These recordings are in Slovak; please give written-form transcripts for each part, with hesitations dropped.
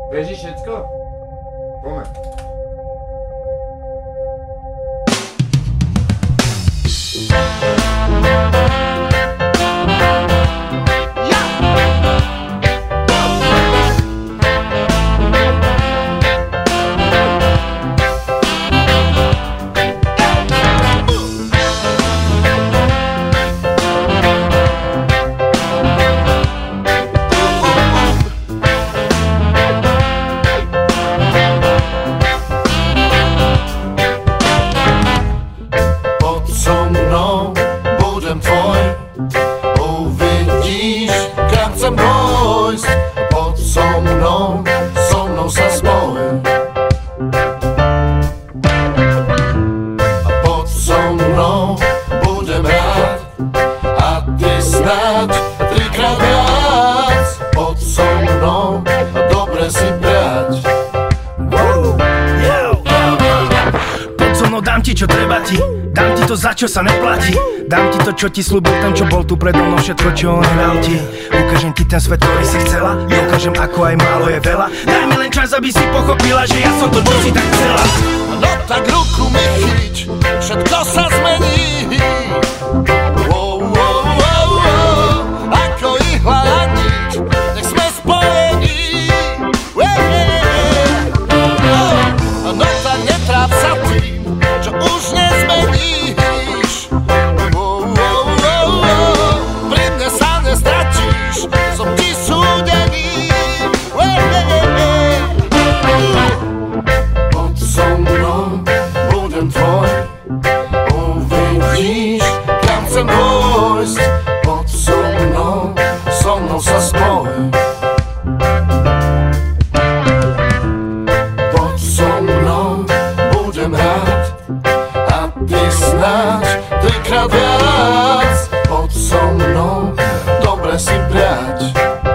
Beží všetko? Poďme. Čo treba ti, dám ti to, za čo sa neplatí. Dám ti to, čo ti slúbil ten, čo bol tu predo mnou. Všetko, čo on nedal ti. Ukážem ti ten svet, ktorý si chcela. Ukážem, ako aj málo je veľa. Daj mi len čas, aby si pochopila, že ja som to, čo si tak chcela. No tak ruku mi chyť, všetko sa zmení. Ako ihla a nič, nech sme spojení. No tak netráp sa tým, čo už nezmeníš. Pri mne sa nestratíš, som ti súdený. Poď so mnou, budem tvoj, uvidíš, kam chcem dôjsť. Poď so mnou sa spoj. Poď so mnou, budem rád, a ty snáď trikrát viac. Poď so mnou, dobre si priať.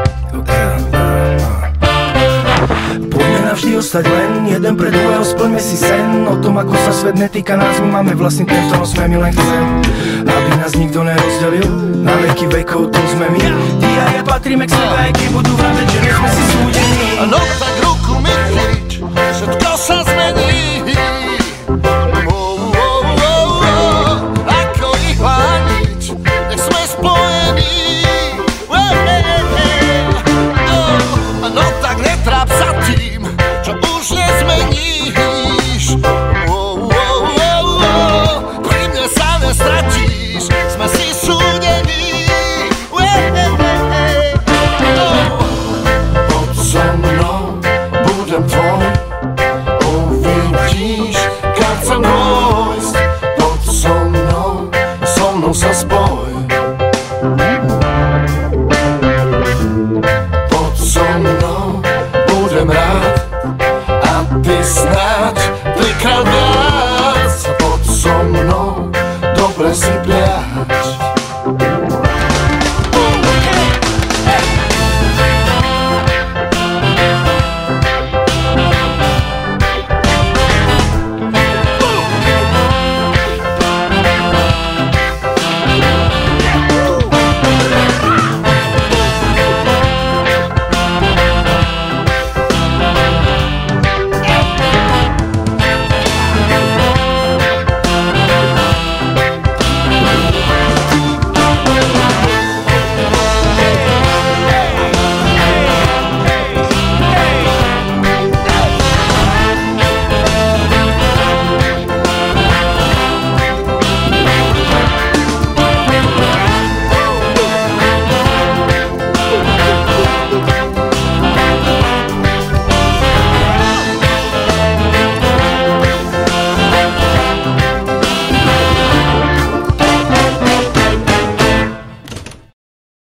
Poďme navždy ostať len jeden pre druhého, splňme si sen. O tom, ako sa svet netýka nás, my máme vlastný ten, ktorom sme my len chcem. Aby nás nikto nerozdelil, na veky vekov to sme my. Ty a ja patríme k sebe, aj keď budú vraveť, že nie sme si súdení. No tak ruku mi chyť, všetko sa